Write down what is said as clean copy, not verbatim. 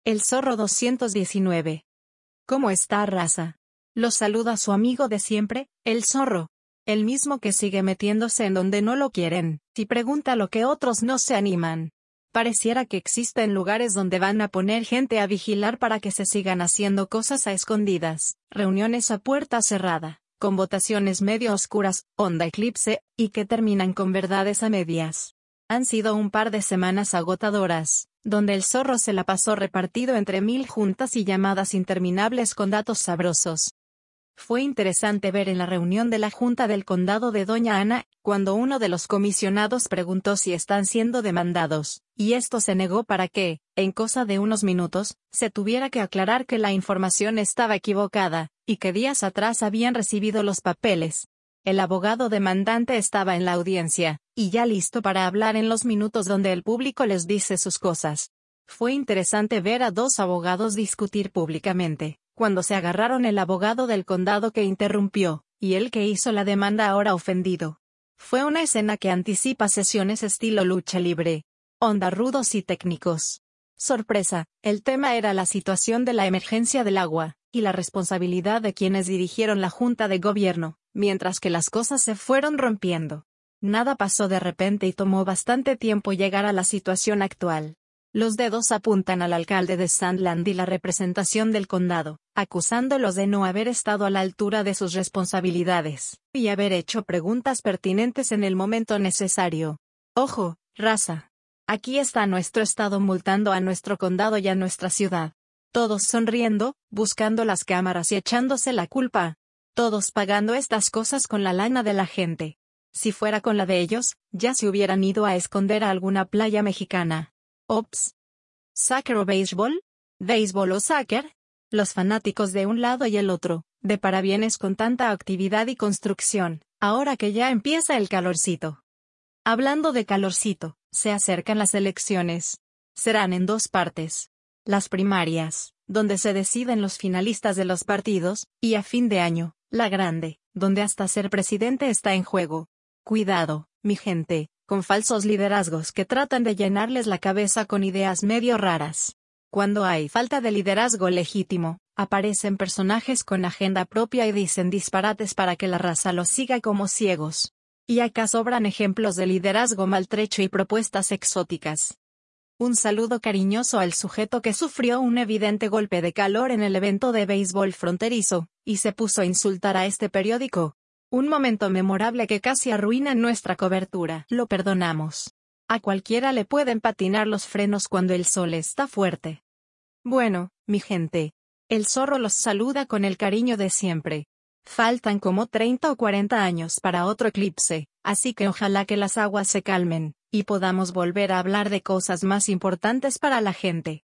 El zorro 219. ¿Cómo está, raza? Los saluda su amigo de siempre, el zorro. El mismo que sigue metiéndose en donde no lo quieren, y pregunta lo que otros no se animan. Pareciera que existen lugares donde van a poner gente a vigilar para que se sigan haciendo cosas a escondidas, reuniones a puerta cerrada, con votaciones medio oscuras, onda eclipse, y que terminan con verdades a medias. Han sido un par de semanas agotadoras, donde el zorro se la pasó repartido entre 1000 juntas y llamadas interminables con datos sabrosos. Fue interesante ver en la reunión de la Junta del Condado de Doña Ana, cuando uno de los comisionados preguntó si están siendo demandados, y esto se negó para que, en cosa de unos minutos, se tuviera que aclarar que la información estaba equivocada, y que días atrás habían recibido los papeles. El abogado demandante estaba en la audiencia, y ya listo para hablar en los minutos donde el público les dice sus cosas. Fue interesante ver a dos abogados discutir públicamente, cuando se agarraron el abogado del condado que interrumpió, y el que hizo la demanda ahora ofendido. Fue una escena que anticipa sesiones estilo lucha libre. Onda rudos y técnicos. Sorpresa, el tema era la situación de la emergencia del agua, y la responsabilidad de quienes dirigieron la Junta de Gobierno, mientras que las cosas se fueron rompiendo. Nada pasó de repente y tomó bastante tiempo llegar a la situación actual. Los dedos apuntan al alcalde de Sandland y la representación del condado, acusándolos de no haber estado a la altura de sus responsabilidades, y haber hecho preguntas pertinentes en el momento necesario. Ojo, raza. Aquí está nuestro estado multando a nuestro condado y a nuestra ciudad. Todos sonriendo, buscando las cámaras y echándose la culpa. Todos pagando estas cosas con la lana de la gente. Si fuera con la de ellos, ya se hubieran ido a esconder a alguna playa mexicana. Ops. ¿Soccer o béisbol? ¿Béisbol o soccer? Los fanáticos de un lado y el otro, de parabienes con tanta actividad y construcción, ahora que ya empieza el calorcito. Hablando de calorcito, se acercan las elecciones. Serán en 2 partes. Las primarias, donde se deciden los finalistas de los partidos, y a fin de año, la grande, donde hasta ser presidente está en juego. Cuidado, mi gente, con falsos liderazgos que tratan de llenarles la cabeza con ideas medio raras. Cuando hay falta de liderazgo legítimo, aparecen personajes con agenda propia y dicen disparates para que la raza los siga como ciegos. Y acá sobran ejemplos de liderazgo maltrecho y propuestas exóticas. Un saludo cariñoso al sujeto que sufrió un evidente golpe de calor en el evento de béisbol fronterizo, y se puso a insultar a este periódico. Un momento memorable que casi arruina nuestra cobertura. Lo perdonamos. A cualquiera le pueden patinar los frenos cuando el sol está fuerte. Bueno, mi gente. El zorro los saluda con el cariño de siempre. Faltan como 30 o 40 años para otro eclipse, así que ojalá que las aguas se calmen, y podamos volver a hablar de cosas más importantes para la gente.